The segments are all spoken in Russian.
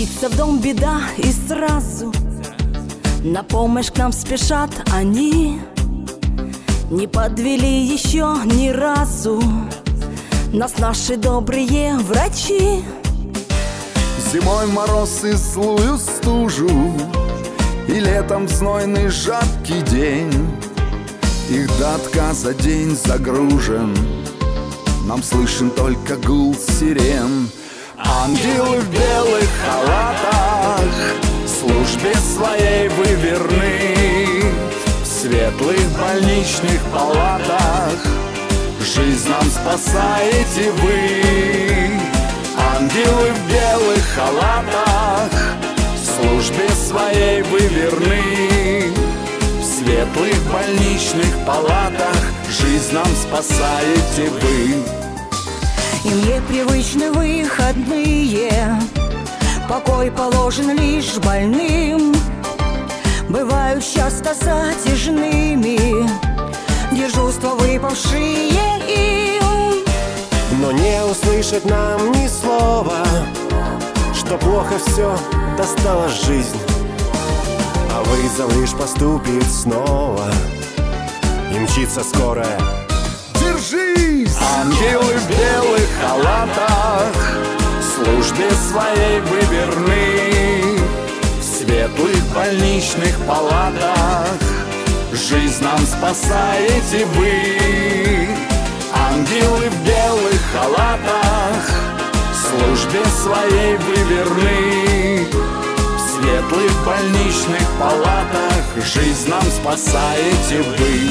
Явится в дом беда, и сразу на помощь к нам спешат они. Не подвели еще ни разу нас наши добрые врачи. Зимой мороз и злую стужу, и летом знойный жаркий день. Их до отказа день загружен, нам слышен только гул сирен. Ангелы в белых халатах службе своей вы верны. В светлых больничных палатах жизнь нам спасаете вы. Ангелы в белых халатах службе своей вы верны. В светлых больничных палатах жизнь нам спасаете вы. Им непривычны выходные, покой положен лишь больным. Бывают часто затяжными дежурства, выпавшие им. Но не услышать нам ни слова, что плохо все достала жизнь. А вызов лишь поступит снова, и мчится скорая. Держись! Ангелы в белых халатах службе своей вы верны. В светлых больничных палатах жизнь нам спасаете вы. Ангелы в белых халатах службе своей вы верны. В светлых больничных палатах жизнь нам спасаете вы.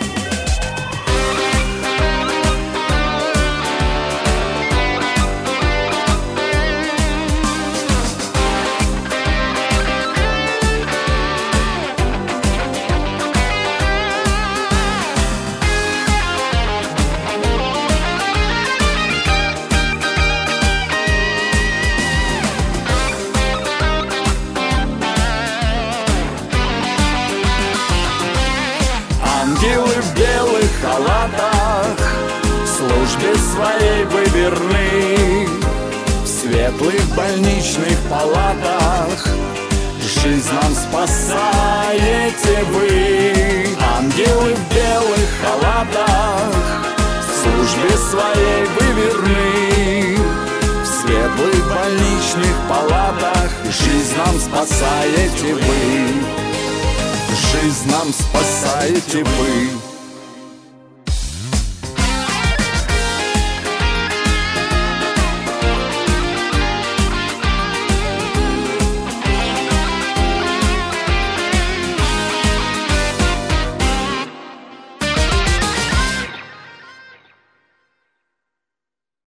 Ангелы в белых халатах службе своей вы верны. В светлых больничных палатах жизнь нам спасаете вы. Ангелы в белых халатах службе своей вы верны. В светлых больничных палатах жизнь нам спасаете вы. Жизнь нам спасаете вы.